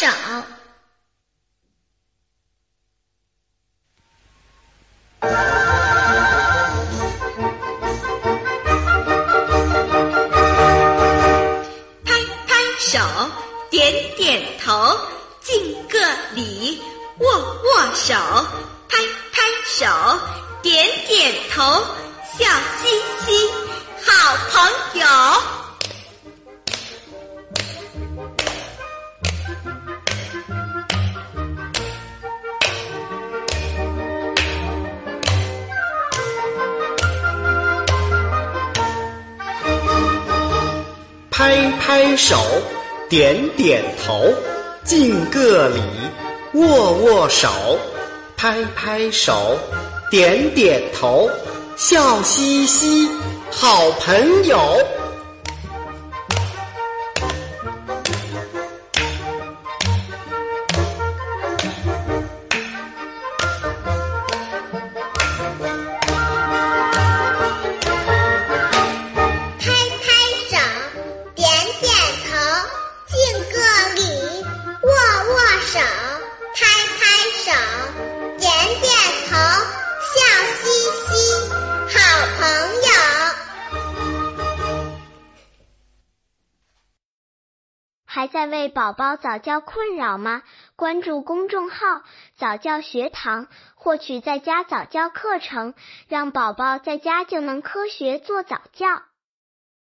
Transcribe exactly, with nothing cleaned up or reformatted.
手。拍拍手，点点头，敬个礼，握握手。拍拍手，点点头，笑嘻嘻，好朋友。 拍拍手，点点头，敬个礼，握握手。拍拍手，点点头，笑嘻嘻，好朋友。 还在为宝宝早教困扰吗？关注公众号早教学堂，获取在家早教课程，让宝宝在家就能科学做早教。